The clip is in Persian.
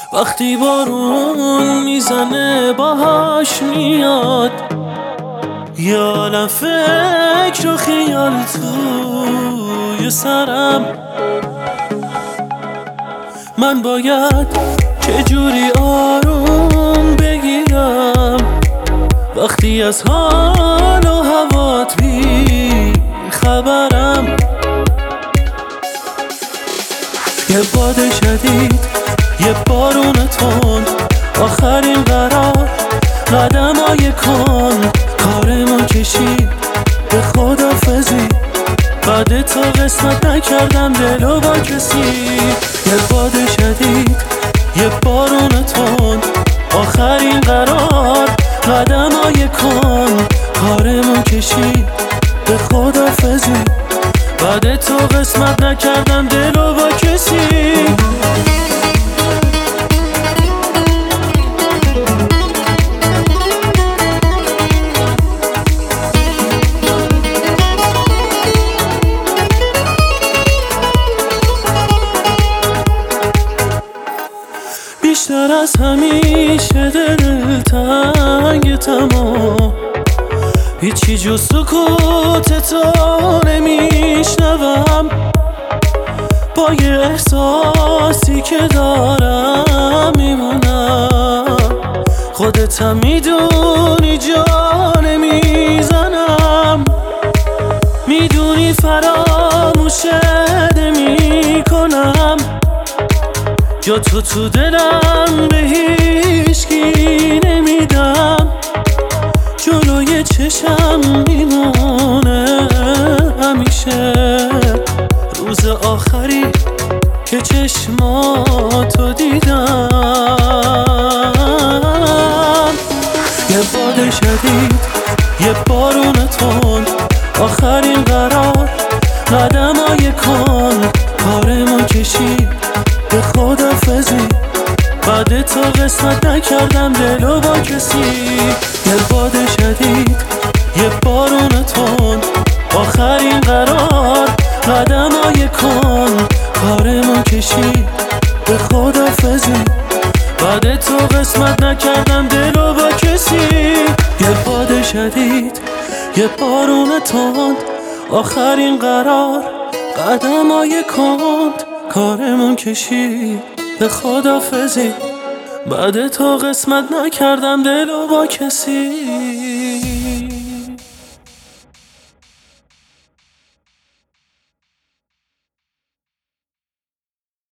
وقتی بارون میزنه باهاش میاد، یالم فکر و خیال توی سرم. من باید چجوری آروم بگیرم وقتی از حال و هوات بی خبرم. یه باد شدید، یه بارون تند، آخرین قرار قدمای کن. کارمون کشید به خدافزی، بعد تو قسمت نکردم دلو با کسی. یه باد شدید، یه بارون تند، آخرین قرار قدمای کن. کارمون کشید به خدافزی، بعد تو قسمت نکردم دلو با کسی. بیشتر از همیشه دلتنگتم و هیچی جز سکوت تو نمیشنوم. با یه احساسی که دارم میمونم، خودتم میدونی جا نمیزنم. میدونی فراموشت نمیکنم، جا تو دلم به هیچکی نمیدم. جلوی چشم میمونه همیشه روز آخری که چشماتو دیدم. یه باد شدید، یه بارون تند، آخرین قرار قدمای کن. کارمون کشید به خدافزی، بعد تو قسمت نکردم دلو با کسی. یه باد شدید، یه بارون تند، آخرین قرار قدمای کن. کارمون کشید به خدافزی، بعد تو قسمت نکردم دلو با کسی. یه باد شدید، یه بارون تند، آخرین قرار قدمای کند. کارمون کشید به خدافزی، بعد تو قسمت نکردم دلو با کسی.